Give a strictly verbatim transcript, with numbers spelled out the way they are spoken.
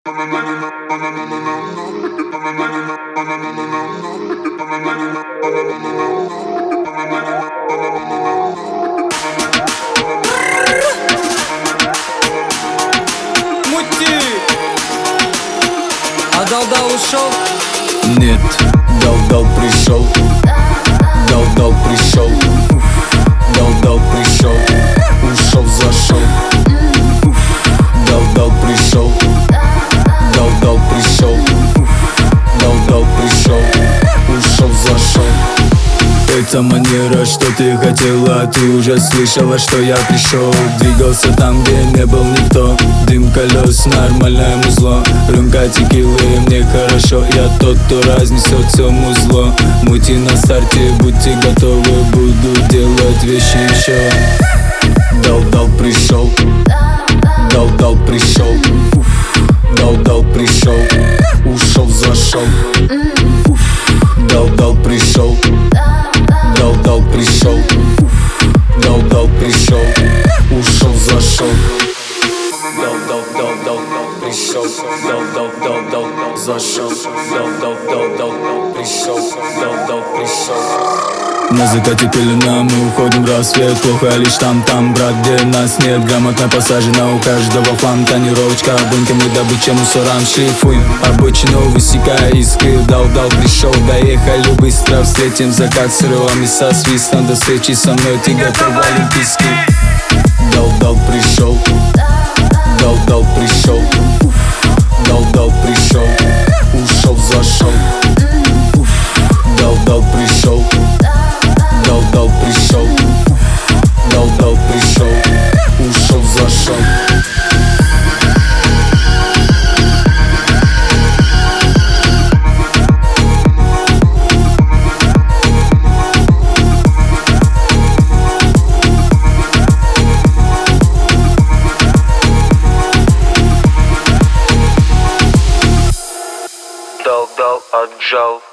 Мути! А дал-дал ушел? Нет, дал-дал пришел. Дал-дал пришел. Дал-дал пришел. Ушел, зашел. Дал-дал пришел. Дал-дал пришел. Дал-дал пришел. Ушел, зашел. Это манера, что ты хотела. Ты уже слышала, что я пришел. Двигался там, где не был никто. Дым колес, нормальное музло. Рюмка текилы, мне хорошо. Я тот, кто разнесет все музло. Мути на старте, будьте готовы. Буду делать вещи еще. Дал-дал пришел. Дал-дал пришел. Дал-дал пришел. Ушел, зашел. Дал-дал пришел. Дал-дал пришел. Дал-дал пришел. Ушел, зашел. Дал-дал-дал-дал-дал пришел. Дал-дал-дал-дал зашел. Дал-дал-дал-дал пришел. Дал-дал пришел. На закате пелена, мы уходим в рассвет. Плохо лишь там-там, брат, где нас нет. Грамотно посажена у каждого фланга. Тонировочка, бунками добыча мусорам. Шлифуем обочину, высекая искры. Дал-дал пришел, доехали быстро. Встретим закат с рылами, со свистом. До встречи со мной, ты готов в олимпийский. Дал-дал пришел. Дал-дал пришел. Дал-дал пришел. Ушел, зашел. Дал-дал пришел. Дал-дал пришел. Дал-дал пришел. Ушел, зашел. Дал-дал отжал.